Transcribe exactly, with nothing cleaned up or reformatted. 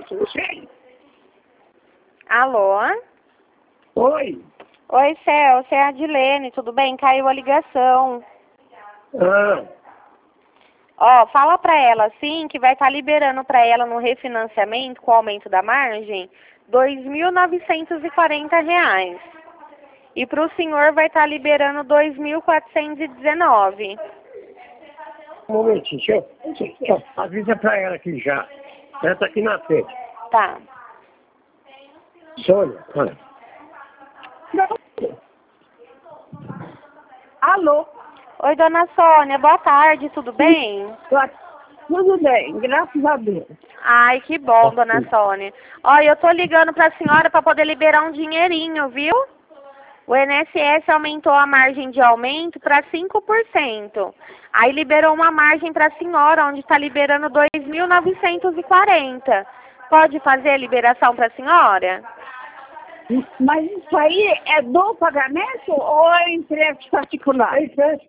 Você? Alô? Oi. Oi, Celso, é a Adilene, tudo bem? Caiu a ligação. Ah, Ó, fala pra ela, assim, que vai estar liberando pra ela no refinanciamento, com o aumento da margem, dois mil novecentos e quarenta reais. E pro senhor vai estar liberando dois mil quatrocentos e dezenove. um momentinho, deixa eu... ó, avisa pra ela aqui já. Ela tá aqui na frente. Tá. Sônia, olha. Alô? Oi, dona Sônia, boa tarde, tudo bem? Tudo bem, graças a Deus. Ai, que bom, dona Sônia. Ó, eu tô ligando pra senhora pra poder liberar um dinheirinho, viu? O I N S S aumentou a margem de aumento para cinco por cento. Aí liberou uma margem para a senhora, onde está liberando dois mil novecentos e quarenta. Pode fazer a liberação para a senhora? Mas isso aí é do pagamento ou é empréstimo particular? Aí, fecha.